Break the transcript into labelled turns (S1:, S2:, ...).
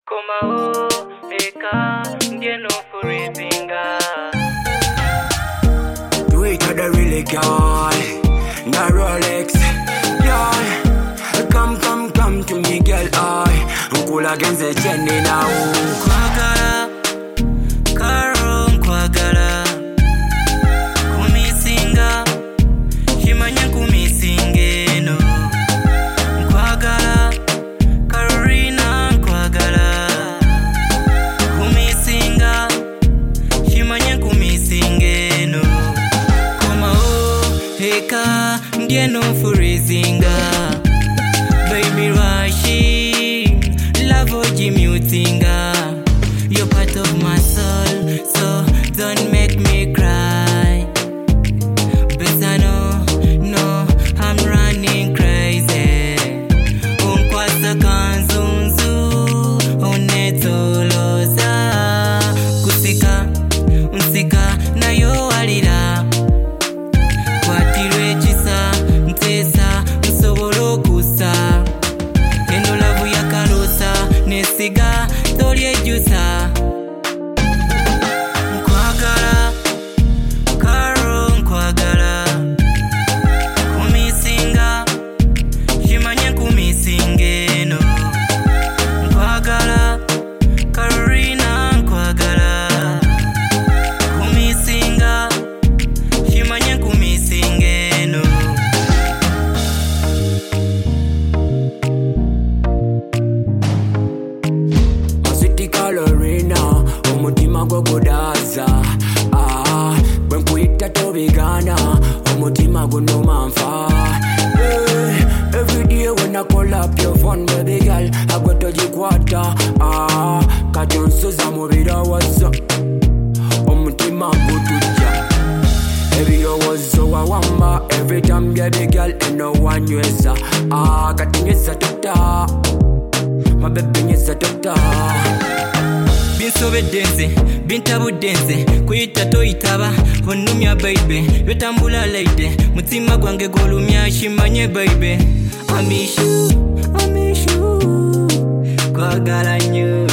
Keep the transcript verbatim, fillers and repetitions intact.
S1: Koma o eka ngeno furizinga.
S2: Do it to the really girl, the Rolex, girl. Come, come, come to me, girl. I I'm cool against the Jenny now.
S1: Kwagala, karo kwagala. Kumisinga, shimanya kumisinge no. Kwagala, Carolina kwagala. Kumisinga, shimanya kumisinge no. Koma o heka ngeno furizinga. Baby Rashi, love oji mutinga. You're part of my soul, so don't make me cry. But I know, no, I'm running crazy. Unkwasa kanzunzu, unetoloza. Kusika, unsika, na yo walira. Kwatirwe chisa, ntesa, nsobolo kusa. Eno lavu ya karosa, nesiga, tolye jusa. Nkwagala, karo nkwagala. Kumisinga, shimanya kumisinge no. Nkwagala, Carolina nkwagala. Kumisinga, shimanya kumisinge no.
S2: Masiti Carolina, omutima gwo gudaza. Ah, bwe nkwita tobigana, omutima guno manfa. Hey, every day when I call up your phone, baby girl, I go to jikwata. Ah, kajonsoza mubira wazo, omutima gutuja. Every owozo wawamba, every time baby girl, eno wanyweza. Ah, katinyeza tota, my baby nyeza tota.
S1: Binsobe denze, bintabu denze. Kuyita toyitaba, onumya baby. Yotambula lady, mutima gwange golumya shimanye baby. I miss you, I miss you. Kwagala nyo.